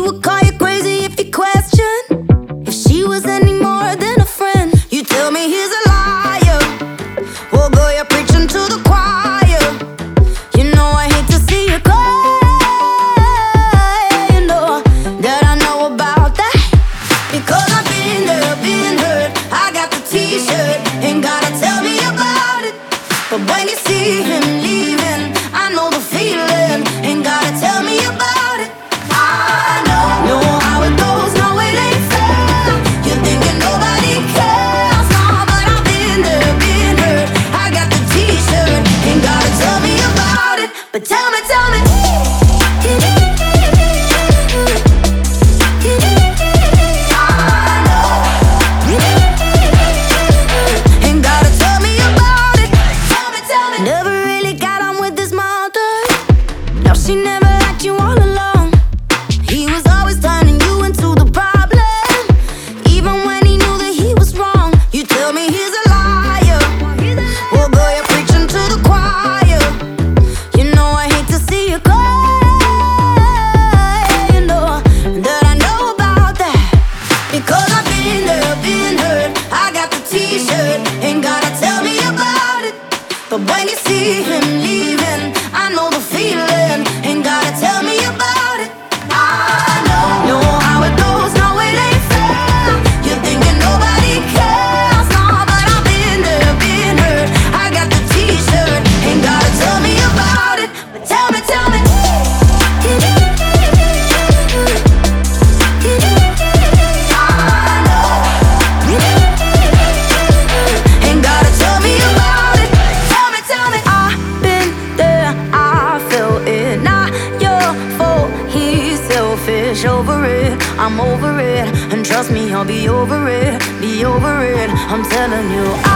would call you crazy if you question if she was any more than a friend. You tell me he's a liar. Well, girl, you're preaching to the choir. You know I hate to see you cry. You know that I know about that, because I've been there, been hurt. I got the t-shirt, ain't gotta tell me about it. But when you see him leaving, I know the feeling, ain't gotta tell me about it. I know how it goes, no it ain't fair. You're thinking nobody cares, nah, but I've been there, been hurt. I got the t-shirt, ain't gotta tell me about it. But tell me, tell me. Ain't gotta tell me about it. Tell me, tell me. Never really got on with this mother. No, she never liked you all along. He was always turning you into the problem, even when he knew that he was wrong. You tell me he's a liar. Well, girl, you're preaching to the choir. You know I hate to see you cry. You know that I know about that, because I've been there, been hurt. I got the t-shirt, ain't gotta tell me about it. But when you see him leaving, I know the feeling, ain't gotta tell me about it. I know how it goes, no it ain't fair. You're thinking nobody cares, nah, but I've been there, been hurt. I got the t-shirt, ain't gotta tell me about it. But tell me, tell me. Ain't gotta tell me about it. Tell me, tell me. I've been there, I felt it. Not your fault, he's selfish. Over it, I'm over it. And trust me, I'll be over it, be over it. I'm telling you,